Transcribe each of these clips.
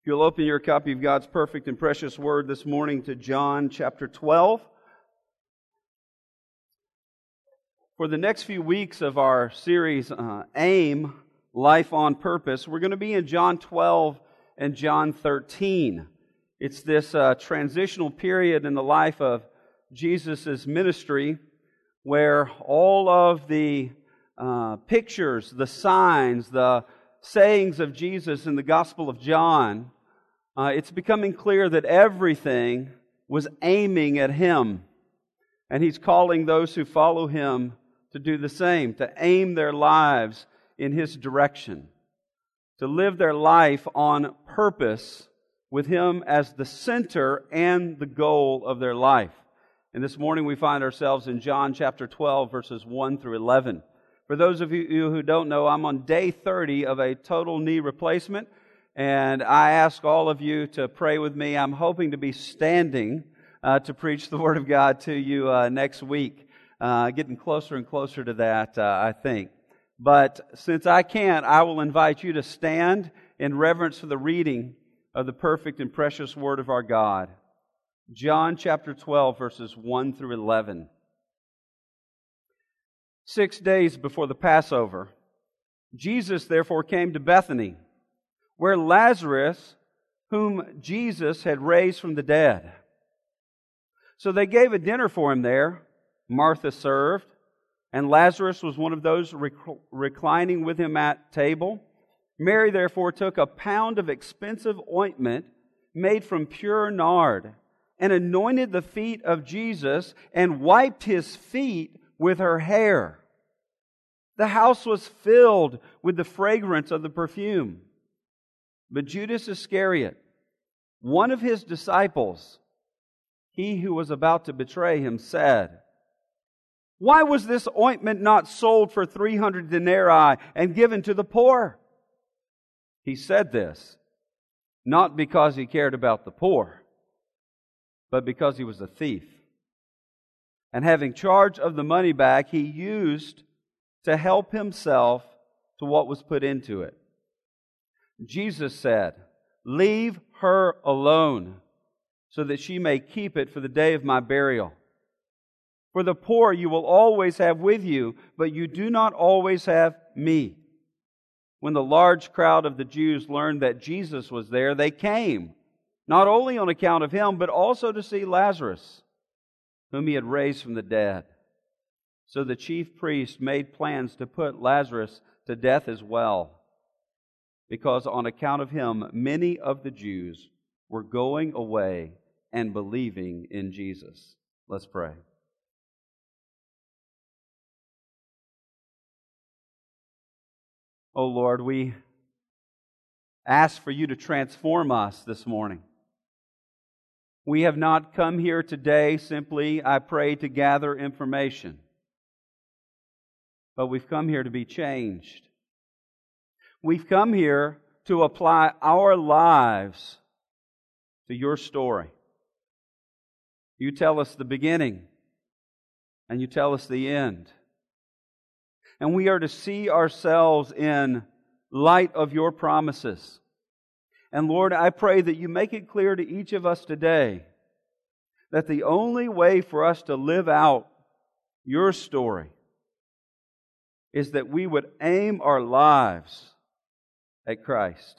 If you'll open your copy of God's perfect and precious Word this morning to John chapter 12. For the next few weeks of our series, AIM, Life on Purpose, we're going to be in John 12 and John 13. It's this transitional period in the life of Jesus' ministry where all of the pictures, the signs, the sayings of Jesus in the Gospel of John, it's becoming clear that everything was aiming at Him. And He's calling those who follow Him to do the same, to aim their lives in His direction, to live their life on purpose with Him as the center and the goal of their life. And this morning we find ourselves in John chapter 12, verses 1 through 11. For those of you who don't know, I'm on day 30 of a total knee replacement, and I ask all of you to pray with me. I'm hoping to be standing to preach the Word of God to you next week. Getting closer and closer to that, I think. But since I can't, I will invite you to stand in reverence for the reading of the perfect and precious Word of our God. John chapter 12, verses 1 through 11. 6 days before the Passover, Jesus therefore came to Bethany, where Lazarus, whom Jesus had raised from the dead. So they gave a dinner for him there. Martha served, and Lazarus was one of those reclining with him at table. Mary therefore took a pound of expensive ointment made from pure nard, and anointed the feet of Jesus, and wiped His feet with her hair. The house was filled with the fragrance of the perfume. But Judas Iscariot, one of His disciples, he who was about to betray Him, said, "Why was this ointment not sold for 300 denarii and given to the poor?" He said this, not because He cared about the poor, but because He was a thief. And having charge of the money bag, He used to help Himself to what was put into it. Jesus said, "Leave her alone, so that she may keep it for the day of my burial. For the poor you will always have with you, but you do not always have me." When the large crowd of the Jews learned that Jesus was there, they came, not only on account of Him, but also to see Lazarus, whom He had raised from the dead. So the chief priest made plans to put Lazarus to death as well, because on account of him, many of the Jews were going away and believing in Jesus. Let's pray. Oh Lord, we ask for You to transform us this morning. We have not come here today simply, I pray, to gather information, but we've come here to be changed. We've come here to apply our lives to Your story. You tell us the beginning, and You tell us the end. And we are to see ourselves in light of Your promises. And Lord, I pray that You make it clear to each of us today that the only way for us to live out Your story is that we would aim our lives at Christ,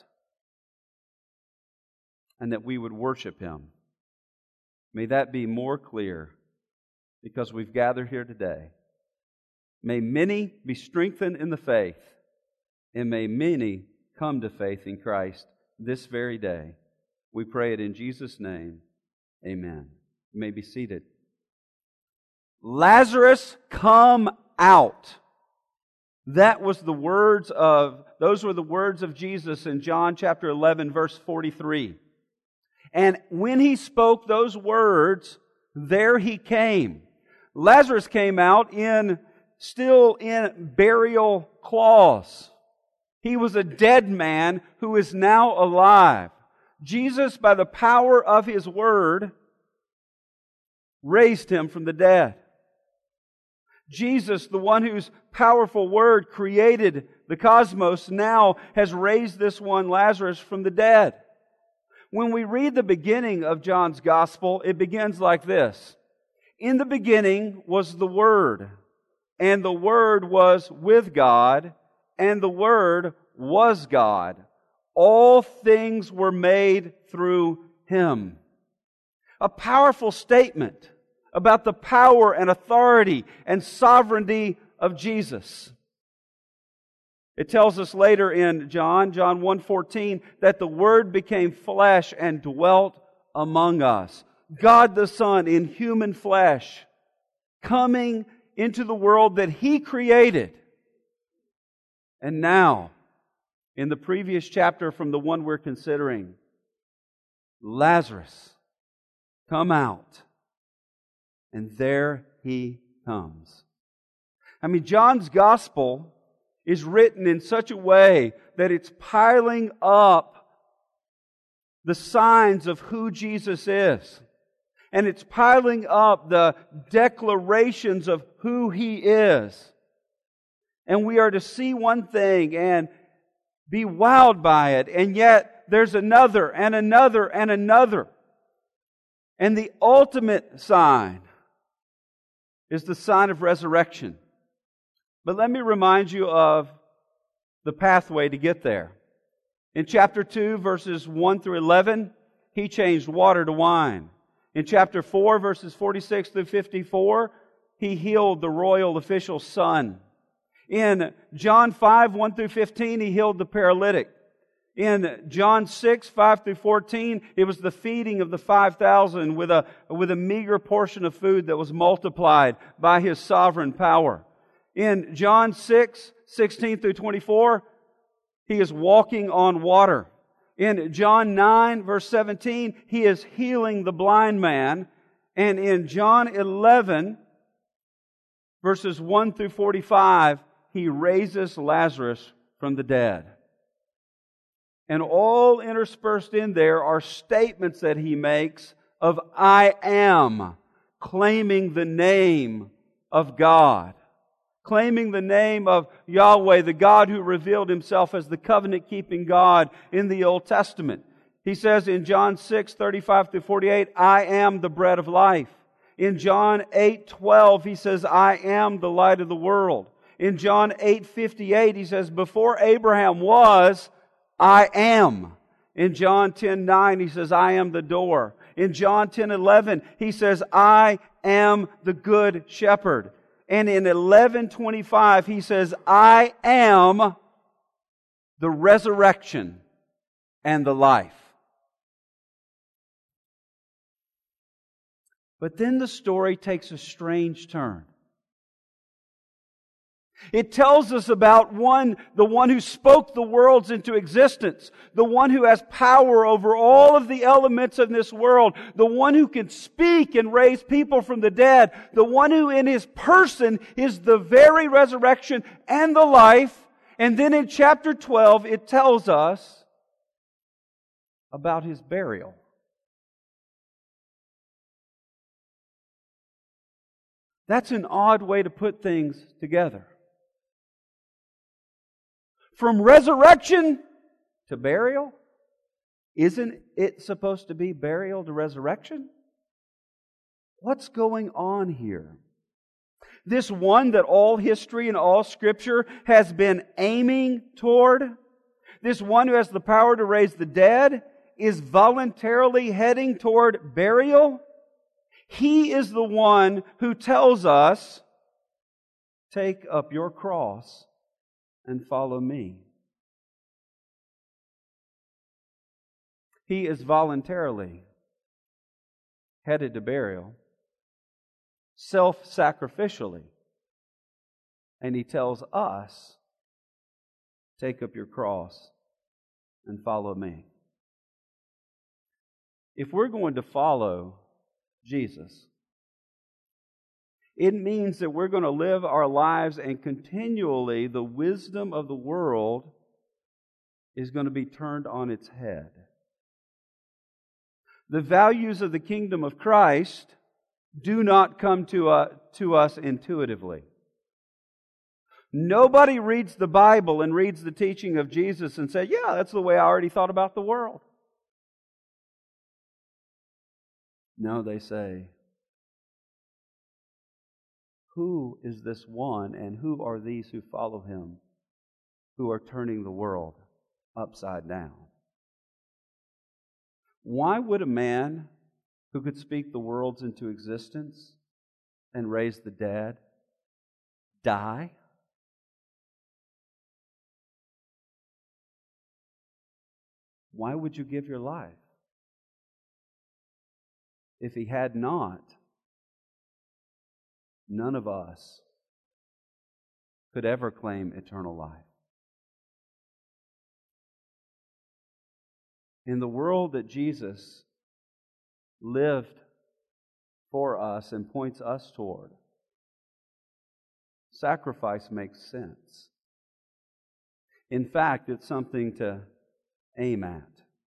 and that we would worship Him. May that be more clear because we've gathered here today. May many be strengthened in the faith, and may many come to faith in Christ this very day. We pray it in Jesus' name. Amen. You may be seated. Lazarus, come out. Those were the words of Jesus in John chapter 11, verse 43. And when He spoke those words, there He came. Lazarus came out still in burial cloths. He was a dead man who is now alive. Jesus, by the power of His word, raised him from the dead. Jesus, the one whose powerful word created the cosmos, now has raised this one, Lazarus, from the dead. When we read the beginning of John's Gospel, it begins like this. In the beginning was the Word, and the Word was with God, and the Word was God. All things were made through Him. A powerful statement about the power and authority and sovereignty of Jesus. It tells us later in John 1:14, that the Word became flesh and dwelt among us. God the Son in human flesh, coming into the world that He created. And now, in the previous chapter from the one we're considering, Lazarus, come out. And there He comes. I mean, John's Gospel is written in such a way that it's piling up the signs of who Jesus is. And it's piling up the declarations of who He is. And we are to see one thing and be wowed by it. And yet there's another and another and another. And the ultimate sign is the sign of resurrection. But let me remind you of the pathway to get there. In chapter 2, verses 1 through 11, He changed water to wine. In chapter 4, verses 46 through 54, He healed the royal official's son. In John 5, 1 through 15, He healed the paralytic. In John 6, 5 through 14, it was the feeding of the 5,000 with a meager portion of food that was multiplied by His sovereign power. In John 6, 16 through 24, He is walking on water. In John 9, verse 17, He is healing the blind man. And in John 11, verses 1 through 45, He raises Lazarus from the dead. And all interspersed in there are statements that He makes of I am, claiming the name of God. Claiming the name of Yahweh, the God who revealed Himself as the covenant-keeping God in the Old Testament. He says in John 6, 35 through 48, I am the bread of life. In John 8, 12, He says, I am the light of the world. In John 8, 58, He says, before Abraham was, I am. In John 10, 9, He says, I am the door. In John 10, 11, He says, I am the good shepherd. And in 11:25, He says, I am the resurrection and the life. But then the story takes a strange turn. It tells us about the one who spoke the worlds into existence, the one who has power over all of the elements of this world, the one who can speak and raise people from the dead, the one who in His person is the very resurrection and the life. And then in chapter 12, it tells us about His burial. That's an odd way to put things together. From resurrection to burial? Isn't it supposed to be burial to resurrection? What's going on here? This one that all history and all Scripture has been aiming toward, this one who has the power to raise the dead, is voluntarily heading toward burial. He is the one who tells us, take up your cross and follow me. He is voluntarily headed to burial, self-sacrificially. And He tells us, take up your cross and follow me. If we're going to follow Jesus, it means that we're going to live our lives and continually the wisdom of the world is going to be turned on its head. The values of the kingdom of Christ do not come to us intuitively. Nobody reads the Bible and reads the teaching of Jesus and says, yeah, that's the way I already thought about the world. No, they say, who is this one and who are these who follow him, who are turning the world upside down? Why would a man who could speak the worlds into existence and raise the dead die? Why would you give your life? If he had not, none of us could ever claim eternal life. In the world that Jesus lived for us and points us toward, sacrifice makes sense. In fact, it's something to aim at.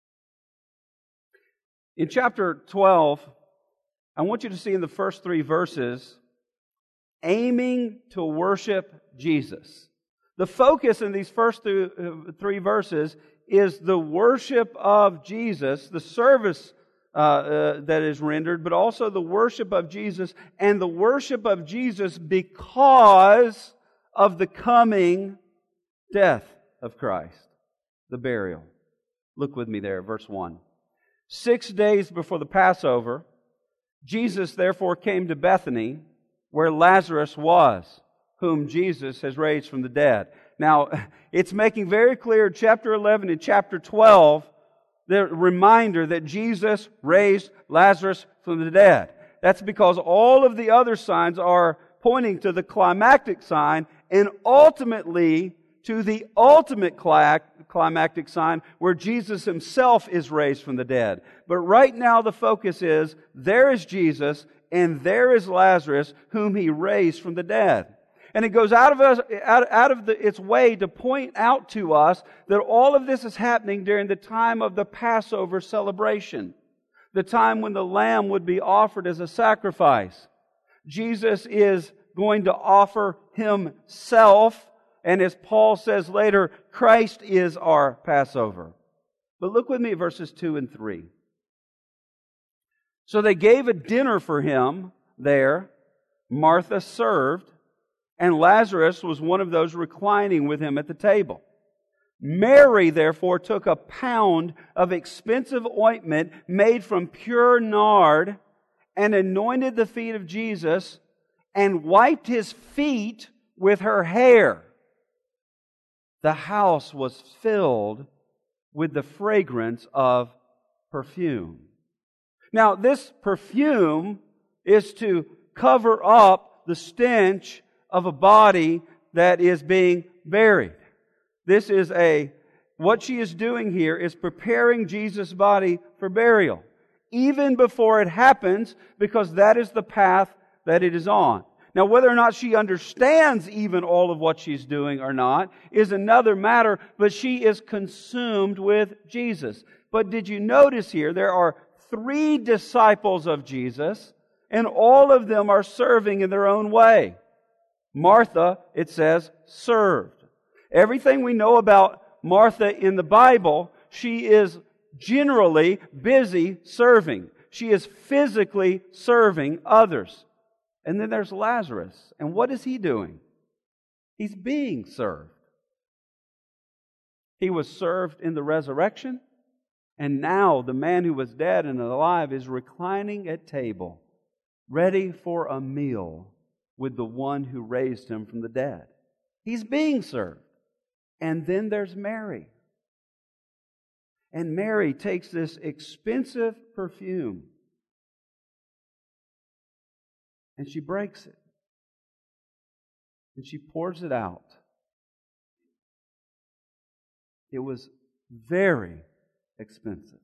In chapter 12, I want you to see in the first 3 verses, aiming to worship Jesus. The focus in these first 3 verses is the worship of Jesus, the service that is rendered, but also the worship of Jesus, and the worship of Jesus because of the coming death of Christ, the burial. Look with me there, verse 1. 6 days before the Passover, Jesus therefore came to Bethany, where Lazarus was, whom Jesus has raised from the dead. Now, it's making very clear in chapter 11 and chapter 12 the reminder that Jesus raised Lazarus from the dead. That's because all of the other signs are pointing to the climactic sign and ultimately to the ultimate climactic sign where Jesus Himself is raised from the dead. But right now the focus is, there is Jesus and there is Lazarus whom He raised from the dead. And it goes out of its way to point out to us that all of this is happening during the time of the Passover celebration, the time when the lamb would be offered as a sacrifice. Jesus is going to offer Himself, and as Paul says later, Christ is our Passover. But look with me at verses 2 and 3. So they gave a dinner for Him there. Martha served, and Lazarus was one of those reclining with Him at the table. Mary, therefore, took a pound of expensive ointment made from pure nard and anointed the feet of Jesus and wiped His feet with her hair. The house was filled with the fragrance of perfume. Now, this perfume is to cover up the stench of a body that is being buried. What she is doing here is preparing Jesus' body for burial, even before it happens, because that is the path that it is on. Now, whether or not she understands even all of what she's doing or not is another matter, but she is consumed with Jesus. But did you notice here, there are 3 disciples of Jesus, and all of them are serving in their own way. Martha, it says, served. Everything we know about Martha in the Bible, she is generally busy serving. She is physically serving others. And then there's Lazarus. And what is he doing? He's being served. He was served in the resurrection, and now the man who was dead and alive is reclining at table, ready for a meal with the one who raised him from the dead. He's being served. And then there's Mary. And Mary takes this expensive perfume and she breaks it. And she pours it out. It was very expensive.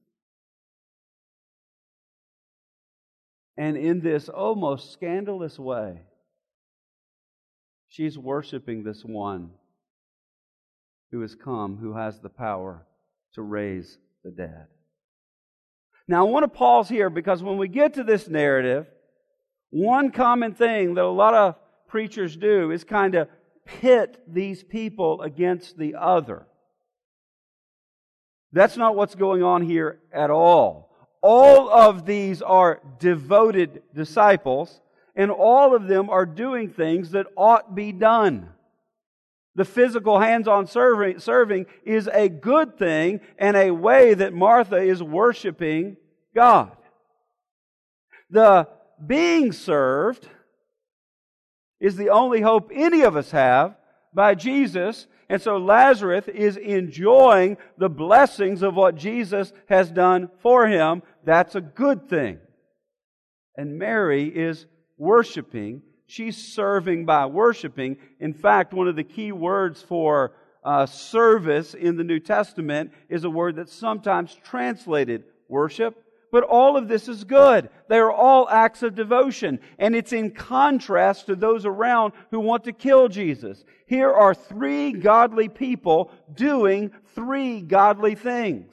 And in this almost scandalous way, she's worshiping this one who has come, who has the power to raise the dead. Now, I want to pause here because when we get to this narrative, one common thing that a lot of preachers do is kind of pit these people against the other. That's not what's going on here at all. All of these are devoted disciples, and all of them are doing things that ought be done. The physical hands-on serving is a good thing and a way that Martha is worshiping God. The being served is the only hope any of us have by Jesus. And so Lazarus is enjoying the blessings of what Jesus has done for him. That's a good thing. And Mary is worshiping. She's serving by worshiping. In fact, one of the key words for service in the New Testament is a word that's sometimes translated worship. But all of this is good. They are all acts of devotion. And it's in contrast to those around who want to kill Jesus. Here are three godly people doing three godly things.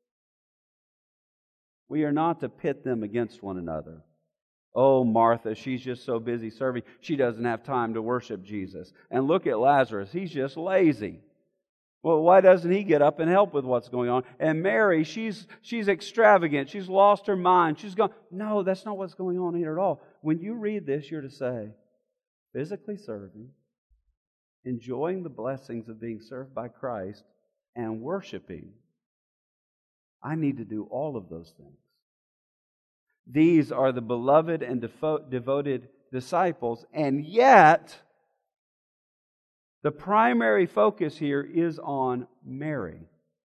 We are not to pit them against one another. Oh, Martha, she's just so busy serving, she doesn't have time to worship Jesus. And look at Lazarus, he's just lazy. Well, why doesn't he get up and help with what's going on? And Mary, she's extravagant. She's lost her mind. She's gone. No, that's not what's going on here at all. When you read this, you're to say, physically serving, enjoying the blessings of being served by Christ, and worshiping. I need to do all of those things. These are the beloved and devoted disciples, and yet the primary focus here is on Mary.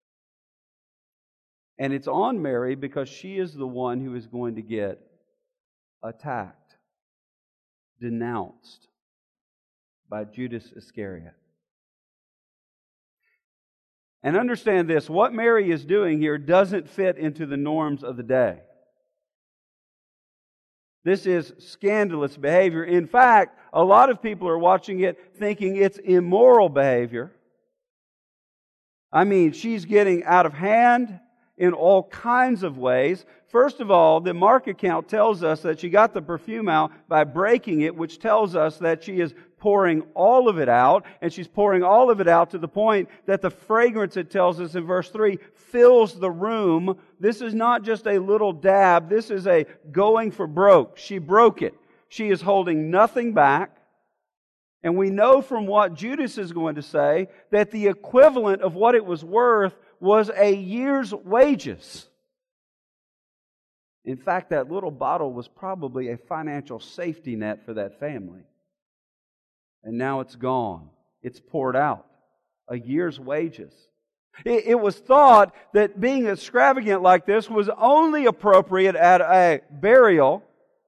And it's on Mary because she is the one who is going to get attacked, denounced by Judas Iscariot. And understand this, what Mary is doing here doesn't fit into the norms of the day. This is scandalous behavior. In fact, a lot of people are watching it thinking it's immoral behavior. I mean, she's getting out of hand in all kinds of ways. First of all, the Mark account tells us that she got the perfume out by breaking it, which tells us that she is pouring all of it out, and she's pouring all of it out to the point that the fragrance, it tells us in verse 3, fills the room. This is not just a little dab. This is a going for broke. She broke it. She is holding nothing back. And we know from what Judas is going to say that the equivalent of what it was worth was a year's wages. In fact, that little bottle was probably a financial safety net for that family. And now it's gone. It's poured out. A year's wages. It was thought that being extravagant like this was only appropriate at a burial.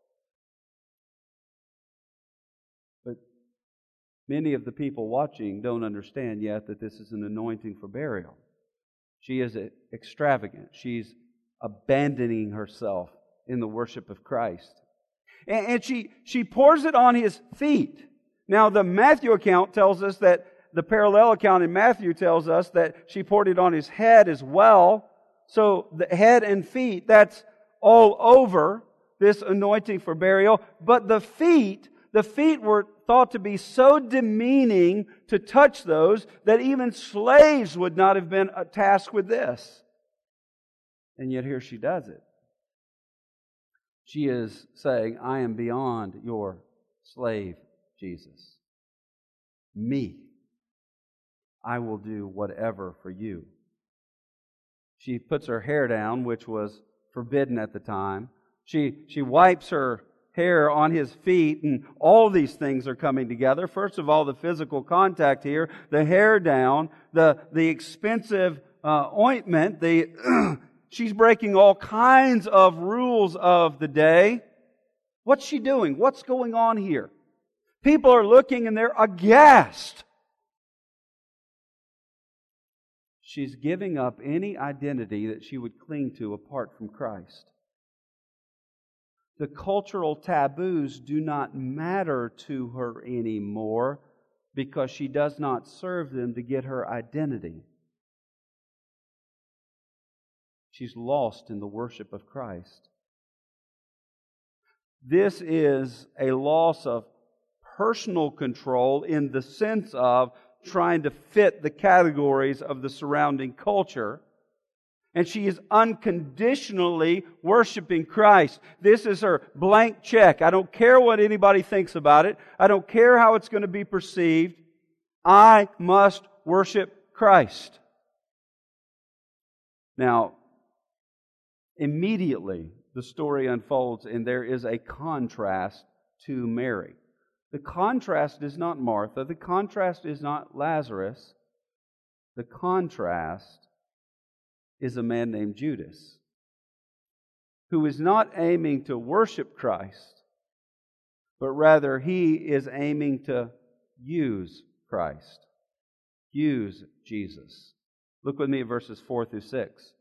But many of the people watching don't understand yet that this is an anointing for burial. She is extravagant. She's abandoning herself in the worship of Christ. And she pours it on His feet. Now, the Matthew account tells us that, the parallel account in Matthew tells us that she poured it on His head as well. So the head and feet, that's all over this anointing for burial. But the feet were thought to be so demeaning to touch those that even slaves would not have been tasked with this. And yet here she does it. She is saying, I am beyond your slave, Jesus. Me. I will do whatever for you. She puts her hair down, which was forbidden at the time. She wipes her hair on His feet, and all these things are coming together. First of all, the physical contact here, the hair down, the expensive ointment, she's breaking all kinds of rules of the day. What's she doing? What's going on here? People are looking and they're aghast. She's giving up any identity that she would cling to apart from Christ. The cultural taboos do not matter to her anymore because she does not serve them to get her identity. She's lost in the worship of Christ. This is a loss of personal control in the sense of trying to fit the categories of the surrounding culture. And she is unconditionally worshiping Christ. This is her blank check. I don't care what anybody thinks about it. I don't care how it's going to be perceived. I must worship Christ. Now, immediately the story unfolds and there is a contrast to Mary. The contrast is not Martha. The contrast is not Lazarus. The contrast is a man named Judas, who is not aiming to worship Christ, but rather he is aiming to use Christ, use Jesus. Look with me at verses 4 through 6.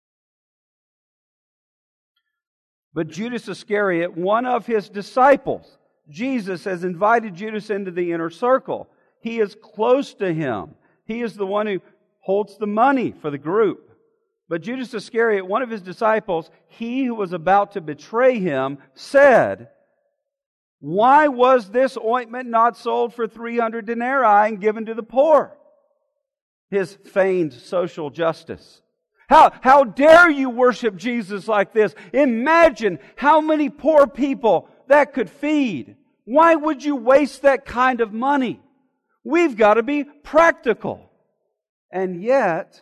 But Judas Iscariot, one of his disciples, Jesus has invited Judas into the inner circle. He is close to him. He is the one who holds the money for the group. But Judas Iscariot, one of his disciples, he who was about to betray him, said, "Why was this ointment not sold for 300 denarii and given to the poor?" His feigned social justice. How dare you worship Jesus like this? Imagine how many poor people that could feed. Why would you waste that kind of money? We've got to be practical. And yet,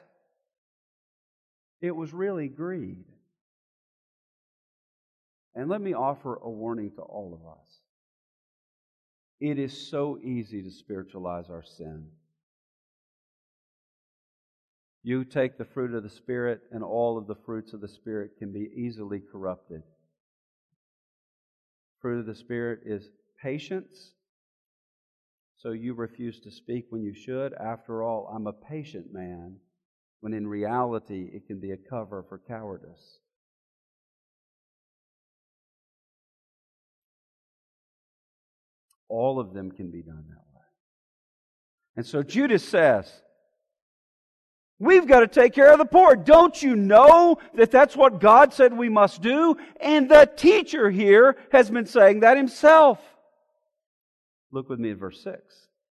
it was really greed. And let me offer a warning to all of us. It is so easy to spiritualize our sin. You take the fruit of the Spirit, and all of the fruits of the Spirit can be easily corrupted. Fruit of the Spirit is patience. So you refuse to speak when you should. After all, I'm a patient man, when in reality it can be a cover for cowardice. All of them can be done that way. And so Judas says, we've got to take care of the poor. Don't you know that that's what God said we must do? And the teacher here has been saying that himself. Look with me at verse 6.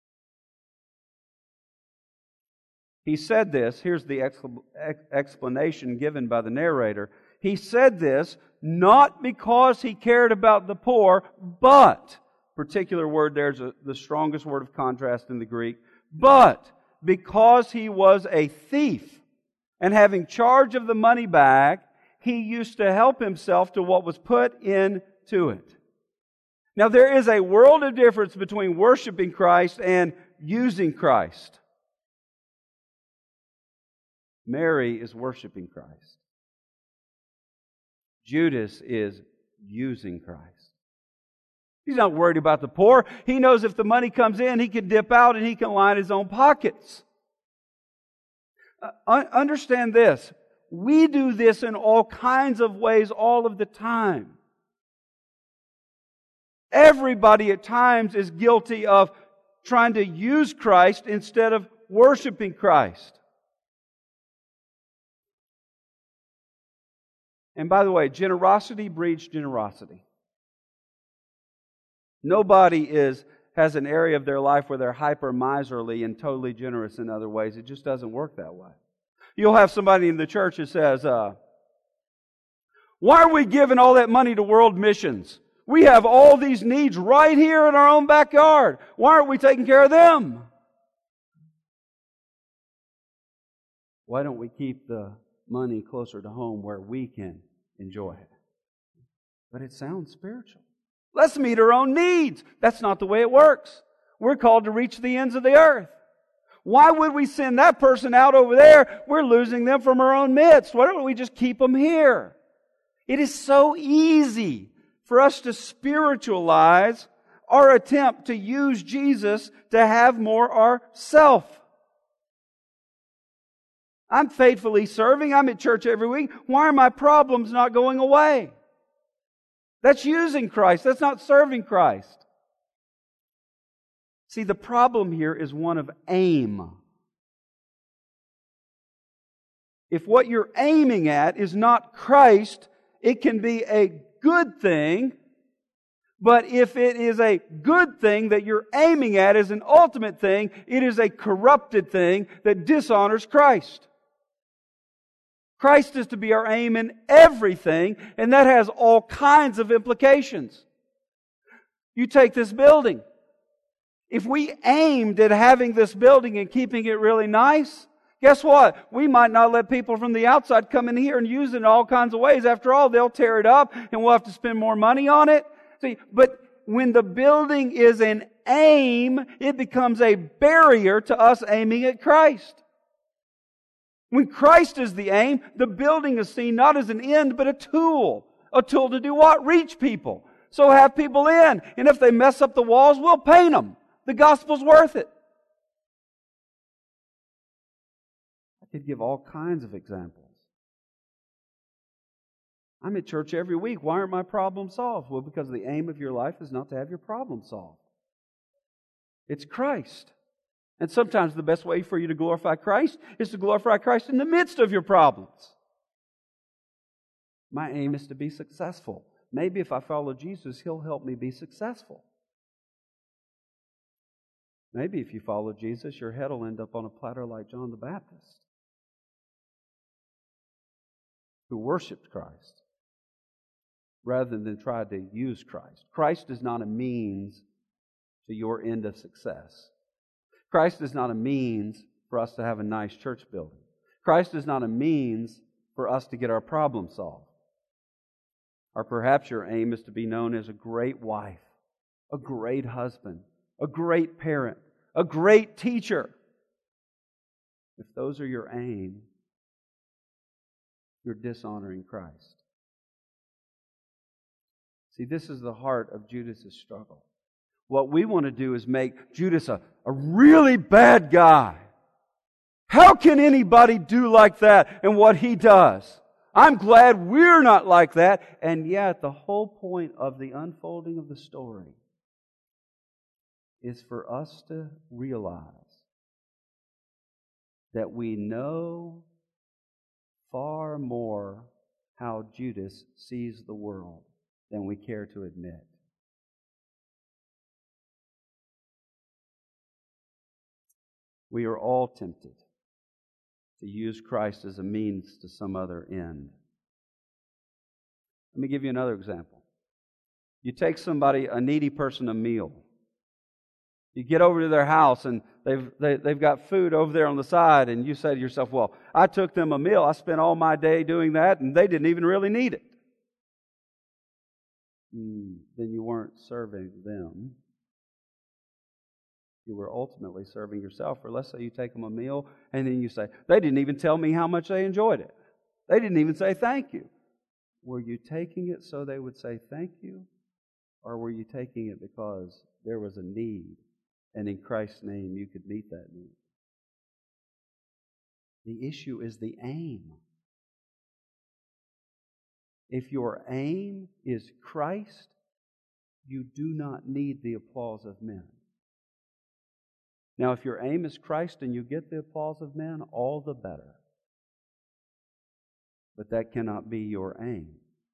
He said this, here's the explanation given by the narrator. He said this not because he cared about the poor, but, particular word there's the strongest word of contrast in the Greek, but because he was a thief, and having charge of the money bag, he used to help himself to what was put into it. Now there is a world of difference between worshiping Christ and using Christ. Mary is worshiping Christ. Judas is using Christ. He's not worried about the poor. He knows if the money comes in, he can dip out and he can line his own pockets. Understand this. We do this in all kinds of ways all of the time. Everybody at times is guilty of trying to use Christ instead of worshiping Christ. And by the way, generosity breeds generosity. Nobody has an area of their life where they're hyper miserly and totally generous in other ways. It just doesn't work that way. You'll have somebody in the church that says, why are we giving all that money to world missions? We have all these needs right here in our own backyard. Why aren't we taking care of them? Why don't we keep the money closer to home where we can enjoy it? But it sounds spiritual. Let's meet our own needs. That's not the way it works. We're called to reach the ends of the earth. Why would we send that person out over there? We're losing them from our own midst. Why don't we just keep them here? It is so easy for us to spiritualize our attempt to use Jesus to have more ourself. I'm faithfully serving. I'm at church every week. Why are my problems not going away? That's using Christ. That's not serving Christ. See, the problem here is one of aim. If what you're aiming at is not Christ, it can be a good thing. But if it is a good thing that you're aiming at as an ultimate thing, it is a corrupted thing that dishonors Christ. Christ is to be our aim in everything, and that has all kinds of implications. You take this building. If we aimed at having this building and keeping it really nice, guess what? We might not let people from the outside come in here and use it in all kinds of ways. After all, they'll tear it up and we'll have to spend more money on it. See, but when the building is an aim, it becomes a barrier to us aiming at Christ. When Christ is the aim, the building is seen not as an end, but a tool. A tool to do what? Reach people. So have people in. And if they mess up the walls, we'll paint them. The gospel's worth it. I could give all kinds of examples. I'm at church every week. Why aren't my problems solved? Well, because the aim of your life is not to have your problem solved. It's Christ. And sometimes the best way for you to glorify Christ is to glorify Christ in the midst of your problems. My aim is to be successful. Maybe if I follow Jesus, He'll help me be successful. Maybe if you follow Jesus, your head will end up on a platter like John the Baptist, who worshiped Christ rather than tried to use Christ. Christ is not a means to your end of success. Christ is not a means for us to have a nice church building. Christ is not a means for us to get our problem solved. Or perhaps your aim is to be known as a great wife, a great husband, a great parent, a great teacher. If those are your aim, you're dishonoring Christ. See, this is the heart of Judas' struggle. What we want to do is make Judas a really bad guy. How can anybody do like that and what he does? I'm glad we're not like that. And yet the whole point of the unfolding of the story is for us to realize that we know far more how Judas sees the world than we care to admit. We are all tempted to use Christ as a means to some other end. Let me give you another example. You take somebody, a needy person, a meal. You get over to their house and they've got food over there on the side, and you say to yourself, well, I took them a meal. I spent all my day doing that, and they didn't even really need it. Then you weren't serving them. You were ultimately serving yourself. Or let's say you take them a meal and then you say, they didn't even tell me how much they enjoyed it. They didn't even say thank you. Were you taking it so they would say thank you? Or were you taking it because there was a need and in Christ's name you could meet that need? The issue is the aim. If your aim is Christ, you do not need the applause of men. Now, if your aim is Christ and you get the applause of men, all the better. But that cannot be your aim.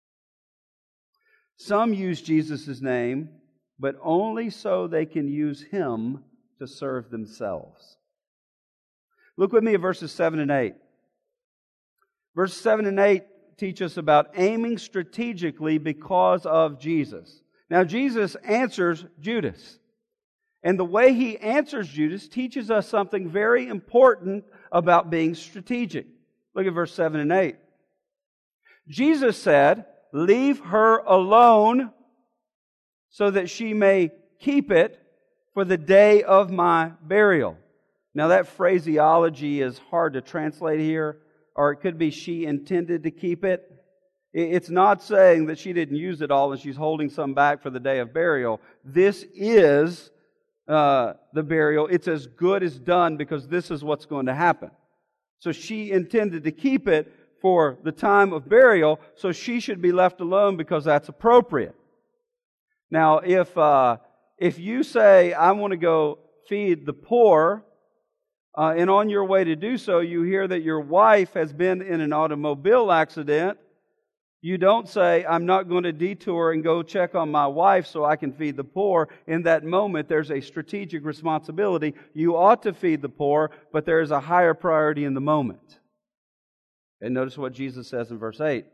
Some use Jesus' name, but only so they can use Him to serve themselves. Look with me at verses 7 and 8. Verses 7 and 8 teach us about aiming strategically because of Jesus. Now, Jesus answers Judas. And the way He answers Judas teaches us something very important about being strategic. Look at verse 7 and 8. Jesus said, leave her alone so that she may keep it for the day of my burial. Now that phraseology is hard to translate here, or it could be she intended to keep it. It's not saying that she didn't use it all and she's holding some back for the day of burial. This is the burial. It's as good as done because this is what's going to happen. So she intended to keep it for the time of burial, so she should be left alone because that's appropriate. Now, if you say, I want to go feed the poor, and on your way to do so, you hear that your wife has been in an automobile accident, you don't say, I'm not going to detour and go check on my wife so I can feed the poor. In that moment, there's a strategic responsibility. You ought to feed the poor, but there is a higher priority in the moment. And notice what Jesus says in verse 8.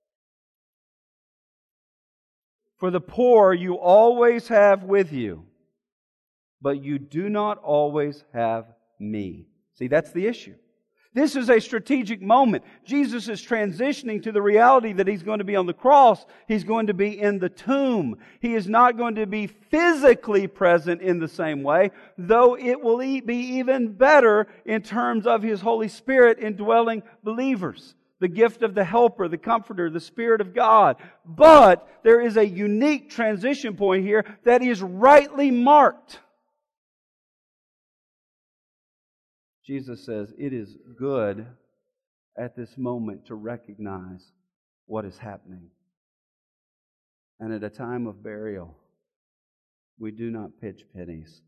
For the poor you always have with you, but you do not always have me. See, that's the issue. This is a strategic moment. Jesus is transitioning to the reality that He's going to be on the cross. He's going to be in the tomb. He is not going to be physically present in the same way, though it will be even better in terms of His Holy Spirit indwelling believers. The gift of the Helper, the Comforter, the Spirit of God. But there is a unique transition point here that is rightly marked. Jesus says it is good at this moment to recognize what is happening. And at a time of burial, we do not pitch pennies.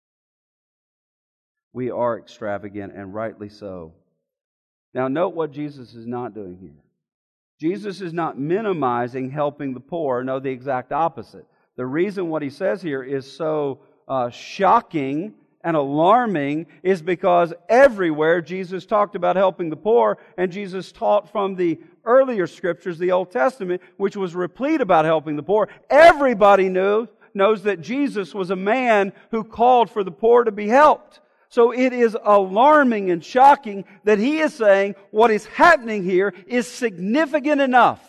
We are extravagant, and rightly so. Now note what Jesus is not doing here. Jesus is not minimizing helping the poor. No, the exact opposite. The reason what He says here is so shocking and alarming is because everywhere Jesus talked about helping the poor, and Jesus taught from the earlier Scriptures, the Old Testament, which was replete about helping the poor. Everybody knows that Jesus was a man who called for the poor to be helped. So it is alarming and shocking that He is saying what is happening here is significant enough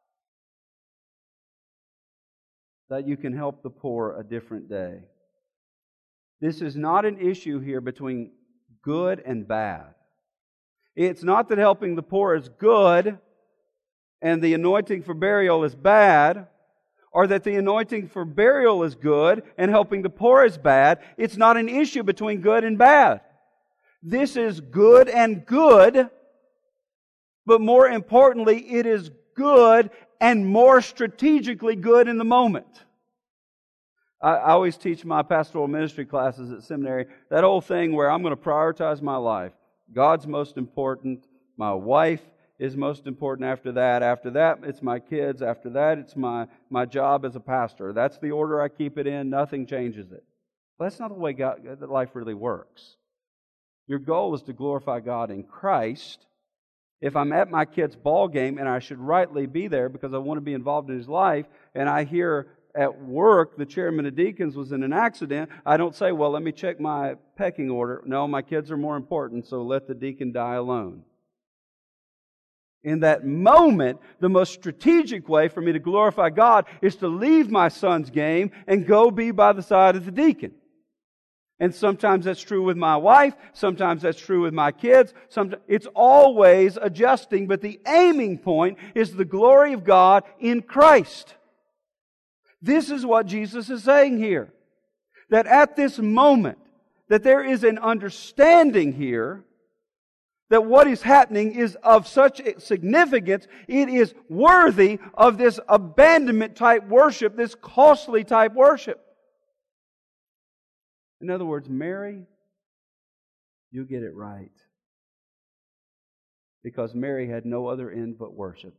that you can help the poor a different day. This is not an issue here between good and bad. It's not that helping the poor is good and the anointing for burial is bad, or that the anointing for burial is good and helping the poor is bad. It's not an issue between good and bad. This is good and good, but more importantly, it is good and more strategically good in the moment. I always teach my pastoral ministry classes at seminary that old thing where I'm going to prioritize my life. God's most important. My wife is most important after that. After that, it's my kids. After that, it's my job as a pastor. That's the order I keep it in. Nothing changes it. But that's not the way that life really works. Your goal is to glorify God in Christ. If I'm at my kid's ball game and I should rightly be there because I want to be involved in his life, and I hear at work the chairman of deacons was in an accident, I don't say, well, let me check my pecking order. No, my kids are more important, so let the deacon die alone. In that moment, the most strategic way for me to glorify God is to leave my son's game and go be by the side of the deacon. And sometimes that's true with my wife, sometimes that's true with my kids, it's always adjusting, but the aiming point is the glory of God in Christ. This is what Jesus is saying here. That at this moment, that there is an understanding here that what is happening is of such significance, it is worthy of this abandonment type worship, this costly type worship. In other words, Mary, you get it right. Because Mary had no other end but worship.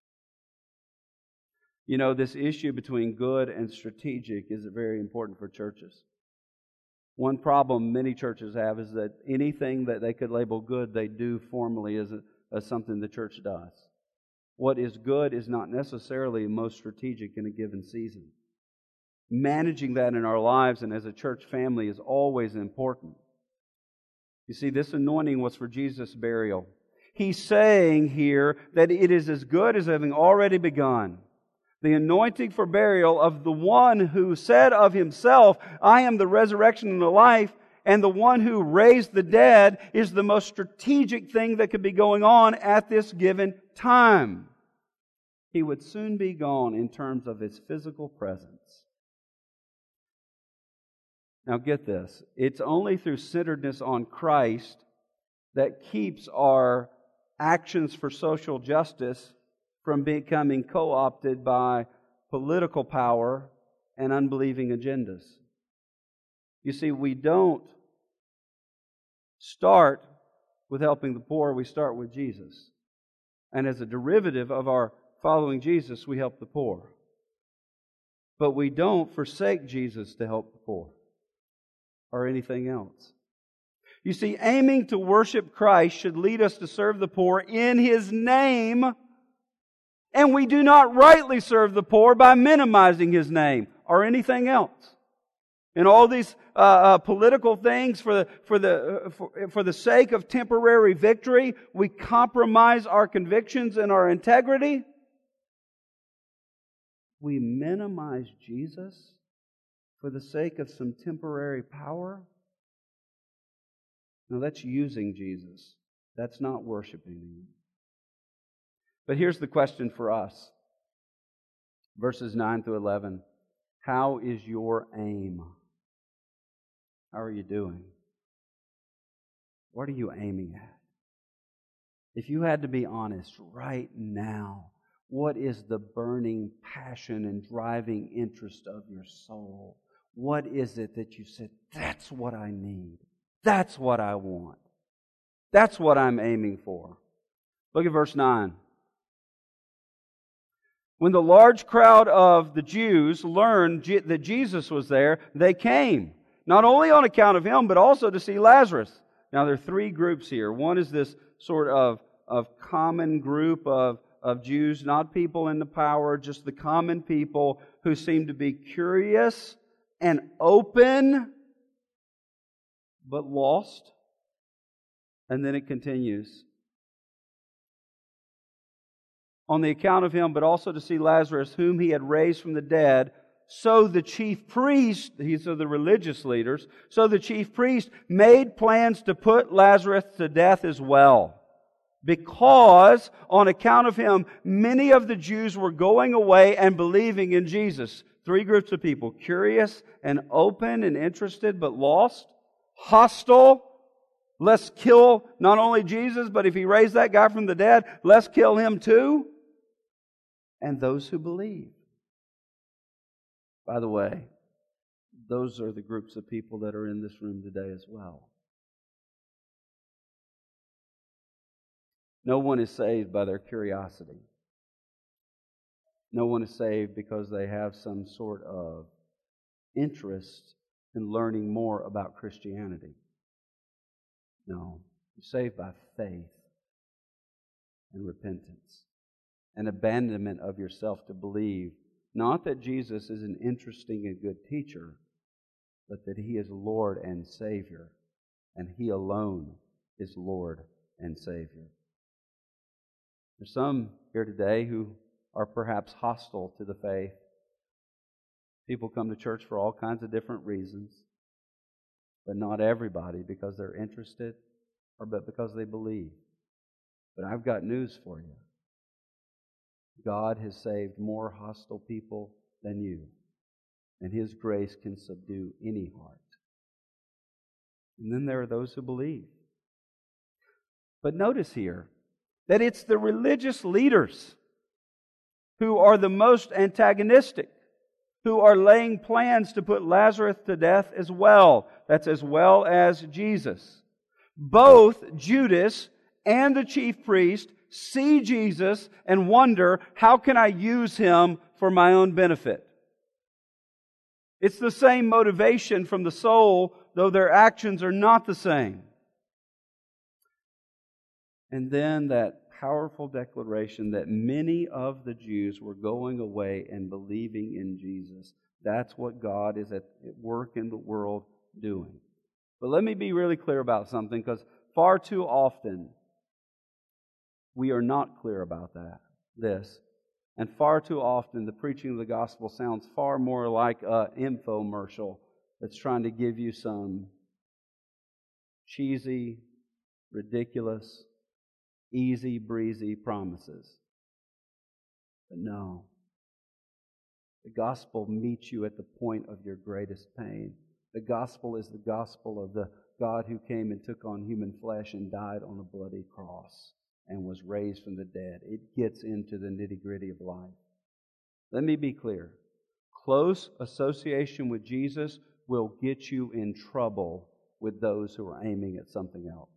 You know, this issue between good and strategic is very important for churches. One problem many churches have is that anything that they could label good, they do formally as something the church does. What is good is not necessarily most strategic in a given season. Managing that in our lives and as a church family is always important. You see, this anointing was for Jesus' burial. He's saying here that it is as good as having already begun. The anointing for burial of the one who said of Himself, I am the resurrection and the life, and the one who raised the dead is the most strategic thing that could be going on at this given time. He would soon be gone in terms of His physical presence. Now get this, it's only through centeredness on Christ that keeps our actions for social justice from becoming co-opted by political power and unbelieving agendas. You see, we don't start with helping the poor, we start with Jesus. And as a derivative of our following Jesus, we help the poor. But we don't forsake Jesus to help the poor or anything else. You see, aiming to worship Christ should lead us to serve the poor in His name, and we do not rightly serve the poor by minimizing His name or anything else. And all these political things for the sake of temporary victory, we compromise our convictions and our integrity. We minimize Jesus for the sake of some temporary power. No, that's using Jesus. That's not worshiping Him. But here's the question for us. Verses 9 through 11. How is your aim? How are you doing? What are you aiming at? If you had to be honest right now, what is the burning passion and driving interest of your soul? What is it that you said, that's what I need? That's what I want. That's what I'm aiming for. Look at verse 9. When the large crowd of the Jews learned that Jesus was there, they came, not only on account of Him, but also to see Lazarus. Now, there are three groups here. One is this sort of common group of Jews, not people in the power, just the common people who seem to be curious and open, but lost. And then it continues. On the account of Him, but also to see Lazarus, whom He had raised from the dead. So the chief priest, these are the religious leaders, so the chief priest made plans to put Lazarus to death as well. Because on account of him, many of the Jews were going away and believing in Jesus. Three groups of people: curious and open and interested, but lost. Hostile. Let's kill not only Jesus, but if He raised that guy from the dead, let's kill him too. And those who believe. By the way, those are the groups of people that are in this room today as well. No one is saved by their curiosity. No one is saved because they have some sort of interest in learning more about Christianity. No, you're saved by faith and repentance, an abandonment of yourself to believe, not that Jesus is an interesting and good teacher, but that He is Lord and Savior, and He alone is Lord and Savior. There's some here today who are perhaps hostile to the faith. People come to church for all kinds of different reasons, but not everybody because they're interested or but because they believe. But I've got news for you. God has saved more hostile people than you, and His grace can subdue any heart. And then there are those who believe. But notice here that it's the religious leaders who are the most antagonistic, who are laying plans to put Lazarus to death as well. That's as well as Jesus. Both Judas and the chief priest see Jesus and wonder, how can I use Him for my own benefit? It's the same motivation from the soul, though their actions are not the same. And then that powerful declaration that many of the Jews were going away and believing in Jesus. That's what God is at work in the world doing. But let me be really clear about something, because far too often we are not clear about this. And far too often the preaching of the gospel sounds far more like an infomercial that's trying to give you some cheesy, ridiculous, easy breezy promises. But no. The gospel meets you at the point of your greatest pain. The gospel is the gospel of the God who came and took on human flesh and died on a bloody cross and was raised from the dead. It gets into the nitty-gritty of life. Let me be clear. Close association with Jesus will get you in trouble with those who are aiming at something else.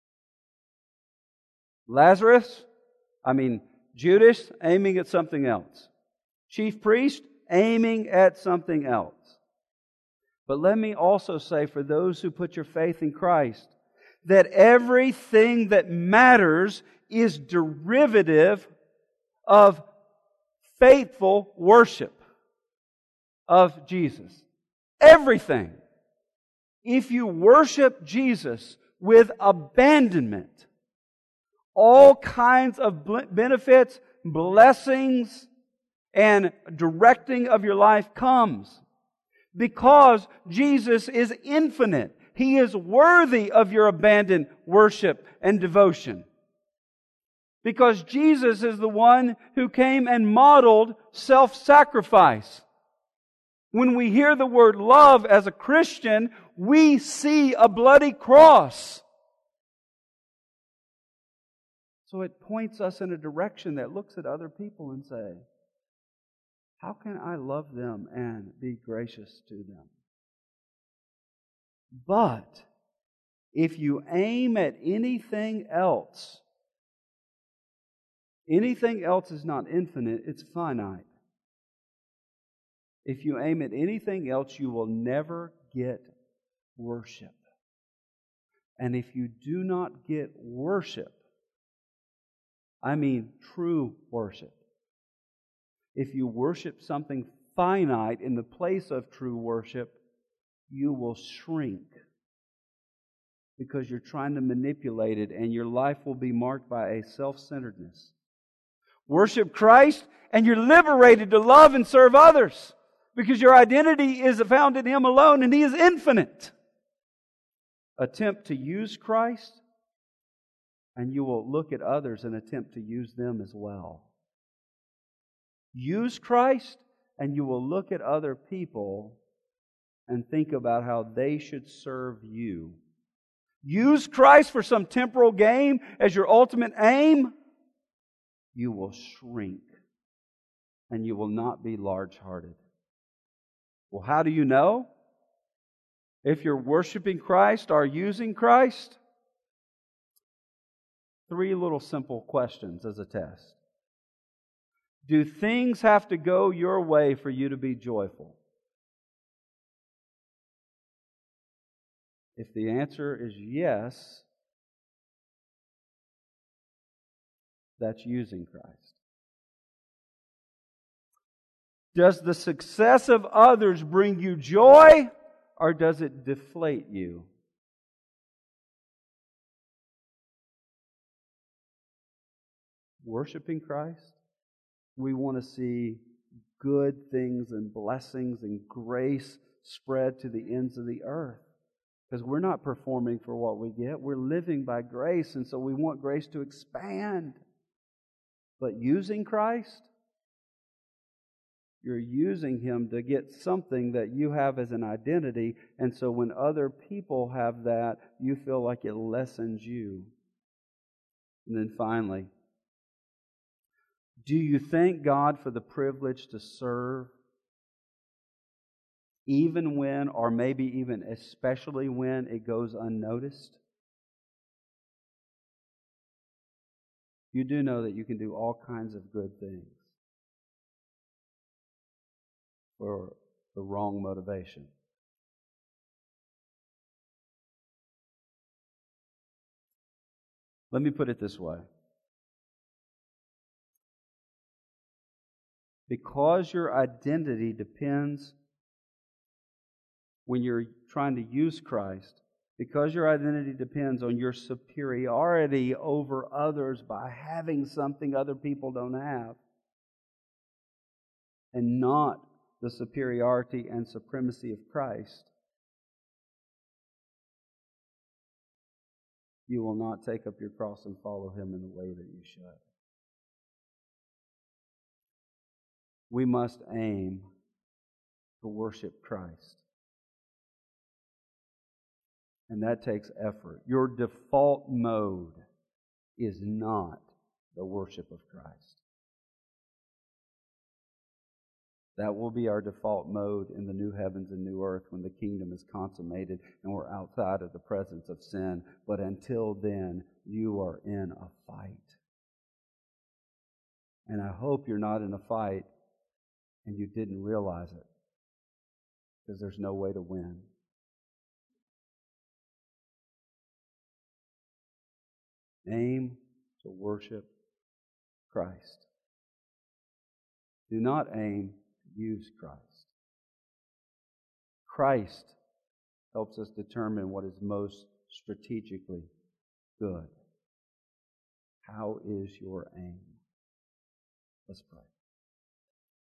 Judas aiming at something else. Chief priest aiming at something else. But let me also say, for those who put your faith in Christ, that everything that matters is derivative of faithful worship of Jesus. Everything. If you worship Jesus with abandonment, all kinds of benefits, blessings, and directing of your life comes. Because Jesus is infinite. He is worthy of your abandoned worship and devotion. Because Jesus is the one who came and modeled self-sacrifice. When we hear the word love as a Christian, we see a bloody cross. So it points us in a direction that looks at other people and say, how can I love them and be gracious to them? But if you aim at anything else is not infinite, it's finite. If you aim at anything else, you will never get worship. And if you do not get worship, I mean true worship, if you worship something finite in the place of true worship, you will shrink because you're trying to manipulate it, and your life will be marked by a self-centeredness. Worship Christ, and you're liberated to love and serve others because your identity is found in Him alone, and He is infinite. Attempt to use Christ, and you will look at others and attempt to use them as well. Use Christ, and you will look at other people and think about how they should serve you. Use Christ for some temporal gain as your ultimate aim, you will shrink, and you will not be large-hearted. Well, how do you know if you're worshiping Christ or using Christ? 3 little simple questions as a test. Do things have to go your way for you to be joyful? If the answer is yes, that's using Christ. Does the success of others bring you joy, or does it deflate you? Worshiping Christ, we want to see good things and blessings and grace spread to the ends of the earth. Because we're not performing for what we get. We're living by grace, and so we want grace to expand. But using Christ, you're using Him to get something that you have as an identity, and so when other people have that, you feel like it lessens you. And then finally, do you thank God for the privilege to serve, even when, or maybe even especially when, it goes unnoticed? You do know that you can do all kinds of good things for the wrong motivation. Let me put it this way. Because your identity depends, when you're trying to use Christ, because your identity depends on your superiority over others by having something other people don't have, and not the superiority and supremacy of Christ, you will not take up your cross and follow Him in the way that you should. We must aim to worship Christ. And that takes effort. Your default mode is not the worship of Christ. That will be our default mode in the new heavens and new earth when the kingdom is consummated and we're outside of the presence of sin. But until then, you are in a fight. And I hope you're not in a fight and you didn't realize it, because there's no way to win. Aim to worship Christ. Do not aim to use Christ. Christ helps us determine what is most strategically good. How is your aim? Let's pray.